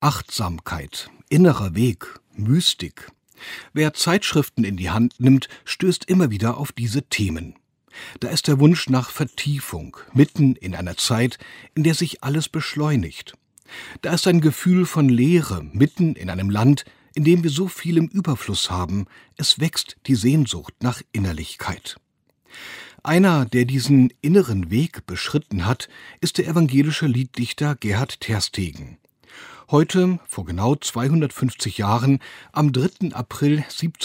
Achtsamkeit, innerer Weg, Mystik. Wer Zeitschriften in die Hand nimmt, stößt immer wieder auf diese Themen. Da ist der Wunsch nach Vertiefung, mitten in einer Zeit, in der sich alles beschleunigt. Da ist ein Gefühl von Leere, mitten in einem Land, in dem wir so viel im Überfluss haben. Es wächst die Sehnsucht nach Innerlichkeit. Einer, der diesen inneren Weg beschritten hat, ist der evangelische Lieddichter Gerhard Tersteegen. Heute, vor genau 250 Jahren, am 3. April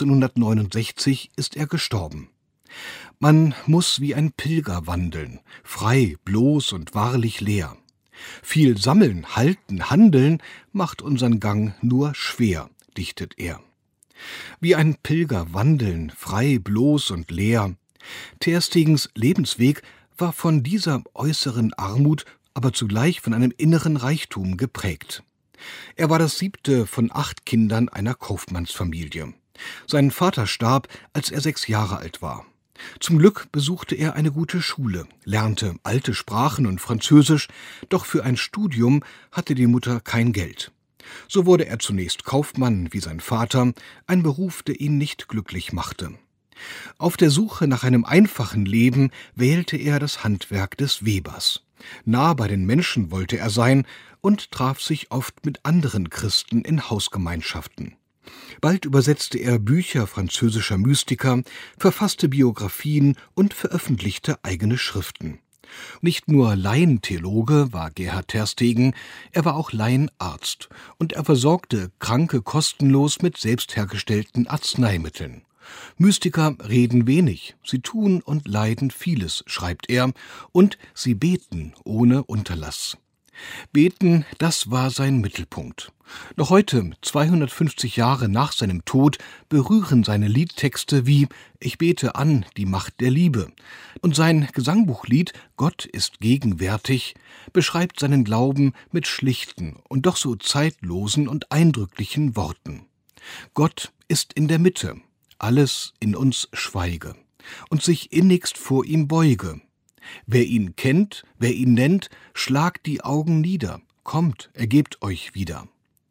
1769, ist er gestorben. Man muss wie ein Pilger wandeln, frei, bloß und wahrlich leer. Viel sammeln, halten, handeln macht unseren Gang nur schwer, dichtet er. Wie ein Pilger wandeln, frei, bloß und leer. Tersteegens Lebensweg war von dieser äußeren Armut, aber zugleich von einem inneren Reichtum geprägt. Er war das 7. von 8 Kindern einer Kaufmannsfamilie. Sein Vater starb, als er 6 Jahre alt war. Zum Glück besuchte er eine gute Schule, lernte alte Sprachen und Französisch, doch für ein Studium hatte die Mutter kein Geld. So wurde er zunächst Kaufmann wie sein Vater, ein Beruf, der ihn nicht glücklich machte. Auf der Suche nach einem einfachen Leben wählte er das Handwerk des Webers. Nah bei den Menschen wollte er sein und traf sich oft mit anderen Christen in Hausgemeinschaften. Bald übersetzte er Bücher französischer Mystiker, verfasste Biografien und veröffentlichte eigene Schriften. Nicht nur Laientheologe war Gerhard Tersteegen, er war auch Laienarzt und er versorgte Kranke kostenlos mit selbst hergestellten Arzneimitteln. Mystiker reden wenig, sie tun und leiden vieles, schreibt er, und sie beten ohne Unterlass. Beten, das war sein Mittelpunkt. Noch heute, 250 Jahre nach seinem Tod, berühren seine Liedtexte wie »Ich bete an die Macht der Liebe«. Und sein Gesangbuchlied »Gott ist gegenwärtig« beschreibt seinen Glauben mit schlichten und doch so zeitlosen und eindrücklichen Worten. Gott ist in der Mitte, alles in uns schweige und sich innigst vor ihm beuge. Wer ihn kennt, wer ihn nennt, schlagt die Augen nieder, kommt, ergebt euch wieder.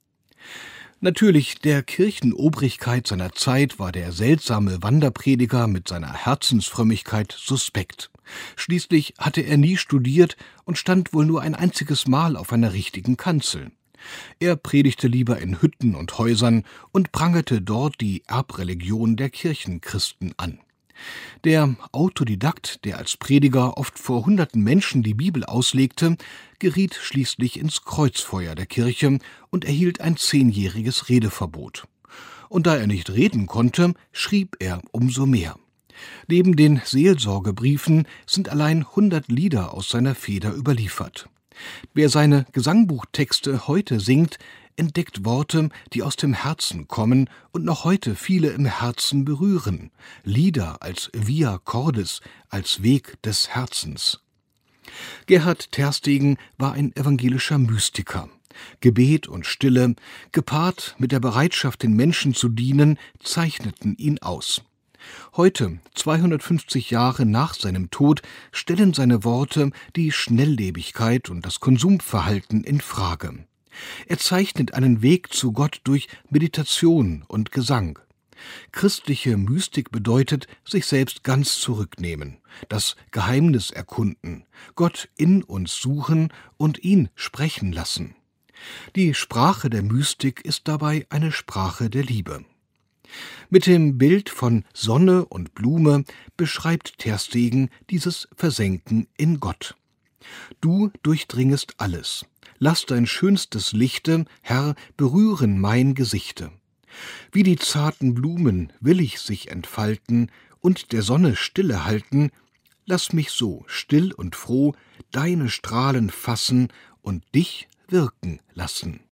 Natürlich, der Kirchenobrigkeit seiner Zeit war der seltsame Wanderprediger mit seiner Herzensfrömmigkeit suspekt. Schließlich hatte er nie studiert und stand wohl nur ein einziges Mal auf einer richtigen Kanzel. Er predigte lieber in Hütten und Häusern und prangerte dort die Erbreligion der Kirchenchristen an. Der Autodidakt, der als Prediger oft vor hunderten Menschen die Bibel auslegte, geriet schließlich ins Kreuzfeuer der Kirche und erhielt ein 10-jähriges Redeverbot. Und da er nicht reden konnte, schrieb er umso mehr. Neben den Seelsorgebriefen sind allein 100 Lieder aus seiner Feder überliefert. Wer seine Gesangbuchtexte heute singt, entdeckt Worte, die aus dem Herzen kommen und noch heute viele im Herzen berühren. Lieder als Via Cordis, als Weg des Herzens. Gerhard Tersteegen war ein evangelischer Mystiker. Gebet und Stille, gepaart mit der Bereitschaft, den Menschen zu dienen, zeichneten ihn aus. Heute, 250 Jahre nach seinem Tod, stellen seine Worte die Schnelllebigkeit und das Konsumverhalten in Frage. Er zeichnet einen Weg zu Gott durch Meditation und Gesang. Christliche Mystik bedeutet, sich selbst ganz zurücknehmen, das Geheimnis erkunden, Gott in uns suchen und ihn sprechen lassen. Die Sprache der Mystik ist dabei eine Sprache der Liebe. Mit dem Bild von Sonne und Blume beschreibt Tersteegen dieses Versenken in Gott. Du durchdringest alles. Lass dein schönstes Lichte, Herr, berühren mein Gesichte. Wie die zarten Blumen will ich sich entfalten und der Sonne Stille halten. Lass mich so still und froh deine Strahlen fassen und dich wirken lassen.